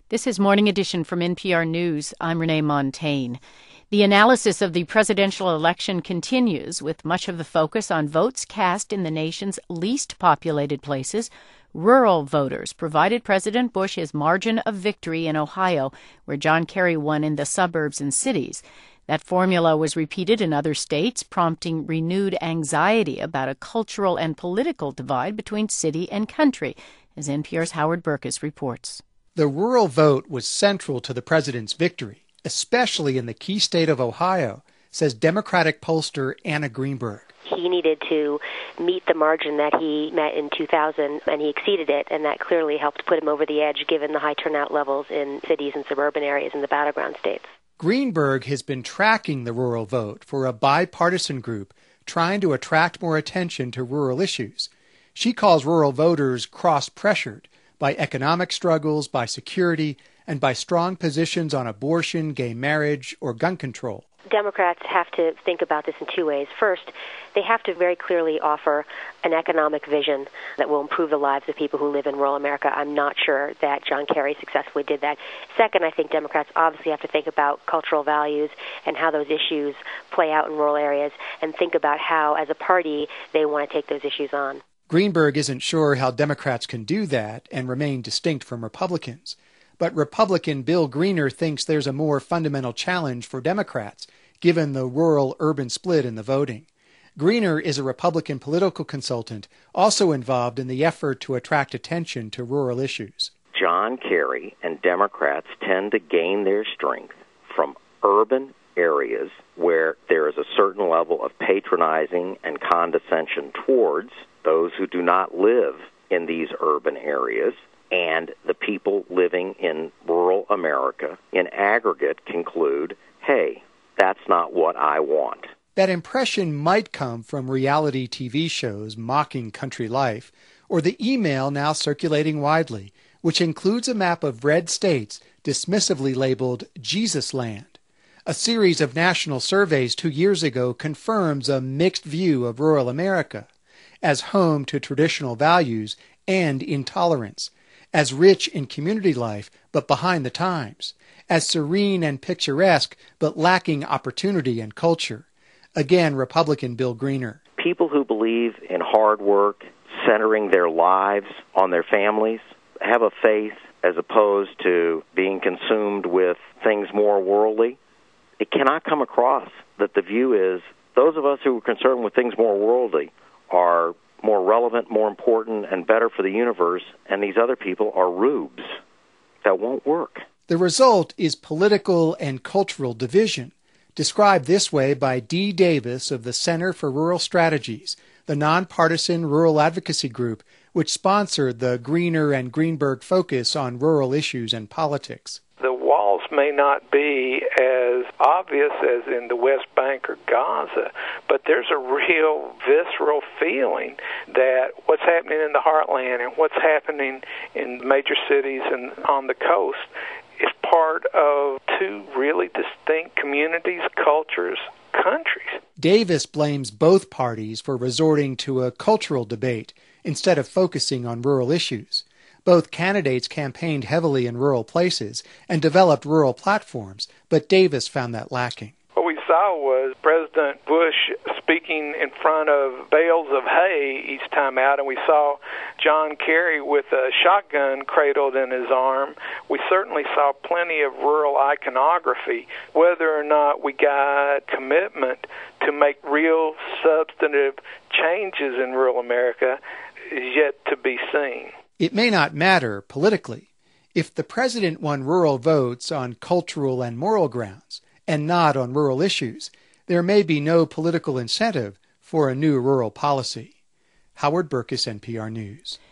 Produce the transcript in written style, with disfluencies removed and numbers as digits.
This is Morning Edition from NPR News. I'm Renee Montaigne. The analysis of the presidential election continues, with much of the focus on votes cast in the nation's least populated places. Rural voters provided President Bush his margin of victory in Ohio, where John Kerry won in the suburbs and cities. That formula was repeated in other states, prompting renewed anxiety about a cultural and political divide between city and country, as NPR's Howard Burkus reports. The rural vote was central to the president's victory, especially in the key state of Ohio, says Democratic pollster Anna Greenberg. He needed to meet the margin that he met in 2000, and he exceeded it, and that clearly helped put him over the edge given the high turnout levels in cities and suburban areas in the battleground states. Greenberg has been tracking the rural vote for a bipartisan group trying to attract more attention to rural issues. She calls rural voters cross-pressured by economic struggles, by security, and by strong positions on abortion, gay marriage, or gun control. Democrats have to think about this in two ways. First, they have to very clearly offer an economic vision that will improve the lives of people who live in rural America. I'm not sure that John Kerry successfully did that. Second, I think Democrats obviously have to think about cultural values and how those issues play out in rural areas, and think about how, as a party, they want to take those issues on. Greenberg isn't sure how Democrats can do that and remain distinct from Republicans. But Republican Bill Greener thinks there's a more fundamental challenge for Democrats, given the rural-urban split in the voting. Greener is a Republican political consultant, also involved in the effort to attract attention to rural issues. John Kerry and Democrats tend to gain their strength from urban areas where there is a certain level of patronizing and condescension towards those who do not live in these urban areas, and the people living in rural America in aggregate conclude, hey, that's not what I want. That impression might come from reality TV shows mocking country life, or the email now circulating widely, which includes a map of red states dismissively labeled Jesus Land. A series of national surveys 2 years ago confirms a mixed view of rural America as home to traditional values and intolerance, as rich in community life but behind the times, as serene and picturesque but lacking opportunity and culture. Again, Republican Bill Greener. People who believe in hard work, centering their lives on their families, have a faith as opposed to being consumed with things more worldly. It cannot come across that the view is those of us who are concerned with things more worldly are more relevant, more important, and better for the universe, and these other people are rubes. That won't work. The result is political and cultural division, described this way by Dee Davis of the Center for Rural Strategies, the nonpartisan rural advocacy group which sponsored the Greener and Greenberg focus on rural issues and politics. The walls may not be as obvious as in the West Bank or Gaza, but there's a real visceral feeling that what's happening in the heartland and what's happening in major cities and on the coast is part of two really distinct communities, cultures, countries. Davis blames both parties for resorting to a cultural debate instead of focusing on rural issues. Both candidates campaigned heavily in rural places and developed rural platforms, but Davis found that lacking. What we saw was President Bush speaking in front of bales of hay each time out, and we saw John Kerry with a shotgun cradled in his arm. We certainly saw plenty of rural iconography. Whether or not we got commitment to make real substantive changes in rural America is yet to be seen. It may not matter politically. If the president won rural votes on cultural and moral grounds, and not on rural issues, there may be no political incentive for a new rural policy. Howard Burkus, NPR News.